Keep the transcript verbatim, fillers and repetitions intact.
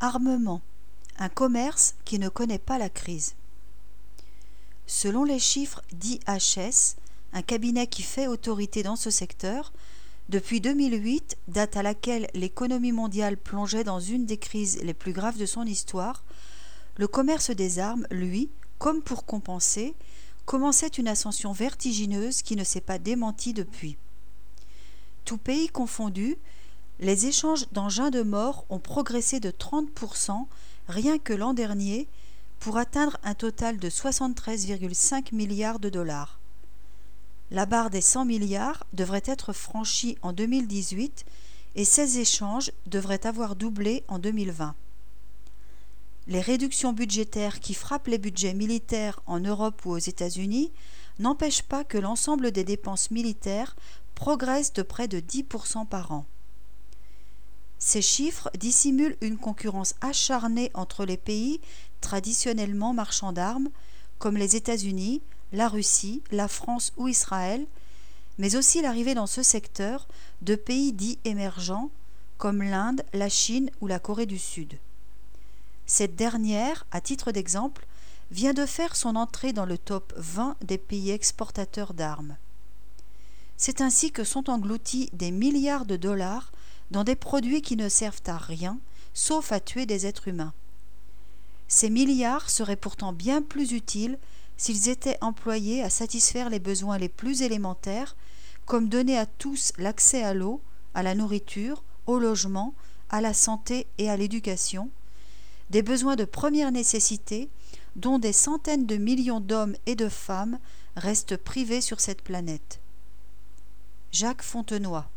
Armement, un commerce qui ne connaît pas la crise. Selon les chiffres d'I H S, un cabinet qui fait autorité dans ce secteur, depuis deux mille huit, date à laquelle l'économie mondiale plongeait dans une des crises les plus graves de son histoire, le commerce des armes, lui, comme pour compenser, commençait une ascension vertigineuse qui ne s'est pas démentie depuis. Tous pays confondus, les échanges d'engins de mort ont progressé de trente pour cent rien que l'an dernier, pour atteindre un total de soixante-treize virgule cinq milliards de dollars. La barre des cent milliards devrait être franchie en deux mille dix-huit et ces échanges devraient avoir doublé en deux mille vingt. Les réductions budgétaires qui frappent les budgets militaires en Europe ou aux États-Unis n'empêchent pas que l'ensemble des dépenses militaires progressent de près de dix pour cent par an. Ces chiffres dissimulent une concurrence acharnée entre les pays traditionnellement marchands d'armes, comme les États-Unis, la Russie, la France ou Israël, mais aussi l'arrivée dans ce secteur de pays dits émergents, comme l'Inde, la Chine ou la Corée du Sud. Cette dernière, à titre d'exemple, vient de faire son entrée dans le top vingt des pays exportateurs d'armes. C'est ainsi que sont engloutis des milliards de dollars dans des produits qui ne servent à rien, sauf à tuer des êtres humains. Ces milliards seraient pourtant bien plus utiles s'ils étaient employés à satisfaire les besoins les plus élémentaires, comme donner à tous l'accès à l'eau, à la nourriture, au logement, à la santé et à l'éducation, des besoins de première nécessité dont des centaines de millions d'hommes et de femmes restent privés sur cette planète. Jacques Fontenoy.